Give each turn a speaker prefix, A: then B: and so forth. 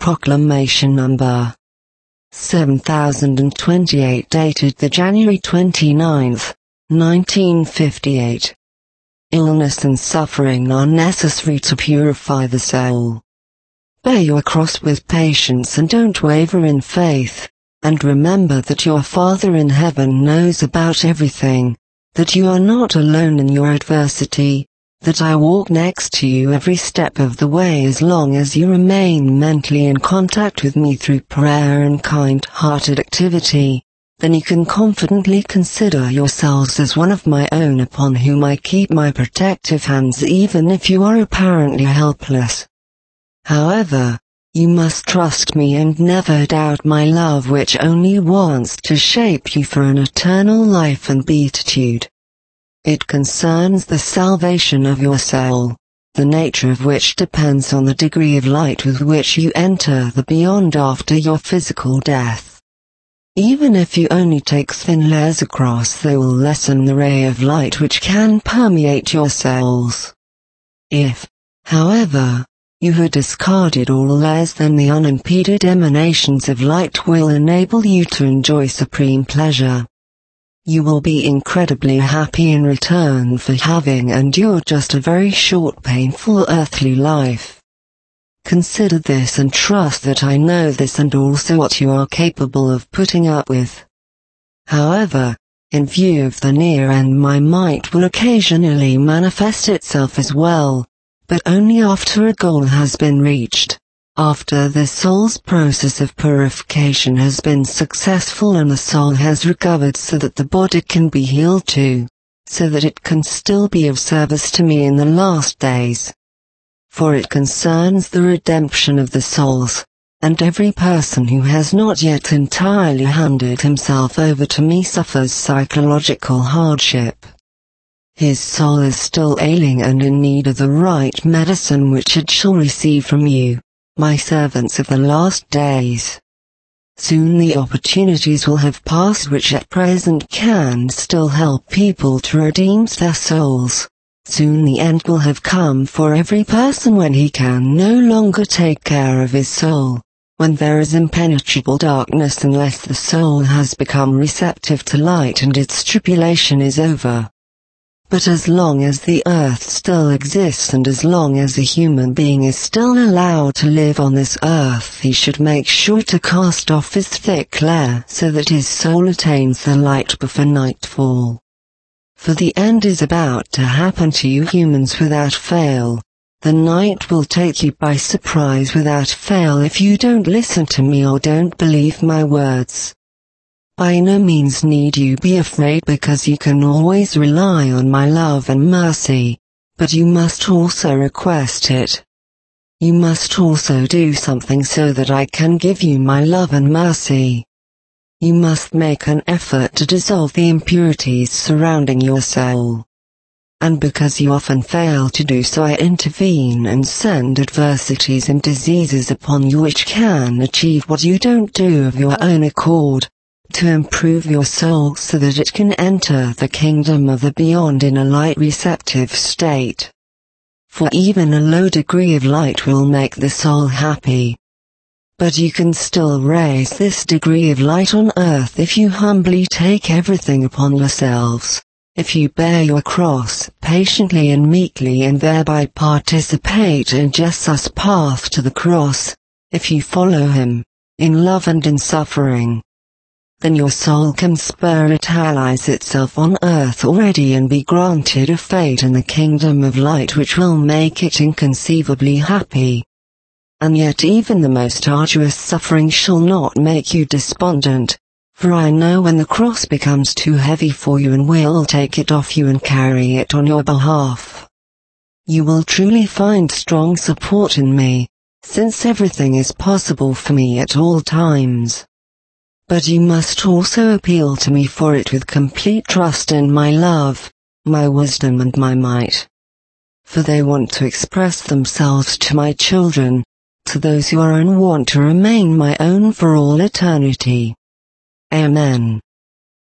A: Proclamation Number 7028, dated the January 29th, 1958. Illness and suffering are necessary to purify the soul. Bear your cross with patience and don't waver in faith, and remember that your Father in heaven knows about everything, that you are not alone in your adversity, that I walk next to you every step of the way as long as you remain mentally in contact with me through prayer and kind-hearted activity. Then you can confidently consider yourselves as one of my own upon whom I keep my protective hands even if you are apparently helpless. However, you must trust me and never doubt my love, which only wants to shape you for an eternal life and beatitude. It concerns the salvation of your soul, the nature of which depends on the degree of light with which you enter the beyond after your physical death. Even if you only take thin layers across, they will lessen the ray of light which can permeate your souls. If, however, you have discarded all layers, then the unimpeded emanations of light will enable you to enjoy supreme pleasure. You will be incredibly happy in return for having endured just a very short painful earthly life. Consider this and trust that I know this and also what you are capable of putting up with. However, in view of the near end, my might will occasionally manifest itself as well, but only after a goal has been reached. After the soul's process of purification has been successful and the soul has recovered so that the body can be healed too, so that it can still be of service to me in the last days. For it concerns the redemption of the souls, and every person who has not yet entirely handed himself over to me suffers psychological hardship. His soul is still ailing and in need of the right medicine which it shall receive from you, my servants of the last days. Soon the opportunities will have passed which at present can still help people to redeem their souls. Soon the end will have come for every person when he can no longer take care of his soul, when there is impenetrable darkness unless the soul has become receptive to light and its tribulation is over. But as long as the earth still exists and as long as a human being is still allowed to live on this earth, he should make sure to cast off his thick layer so that his soul attains the light before nightfall. For the end is about to happen to you humans without fail. The night will take you by surprise without fail if you don't listen to me or don't believe my words. By no means need you be afraid, because you can always rely on my love and mercy, but you must also request it. You must also do something so that I can give you my love and mercy. You must make an effort to dissolve the impurities surrounding your soul. And because you often fail to do so, I intervene and send adversities and diseases upon you which can achieve what you don't do of your own accord, to improve your soul so that it can enter the kingdom of the beyond in a light-receptive state. For even a low degree of light will make the soul happy. But you can still raise this degree of light on earth if you humbly take everything upon yourselves, if you bear your cross patiently and meekly and thereby participate in Jesus' path to the cross, if you follow him, in love and in suffering. Then your soul can spiritualize itself on earth already and be granted a fate in the kingdom of light which will make it inconceivably happy. And yet even the most arduous suffering shall not make you despondent, for I know when the cross becomes too heavy for you and will take it off you and carry it on your behalf. You will truly find strong support in me, since everything is possible for me at all times. But you must also appeal to me for it with complete trust in my love, my wisdom and my might. For they want to express themselves to my children, to those who are and want to remain my own for all eternity. Amen.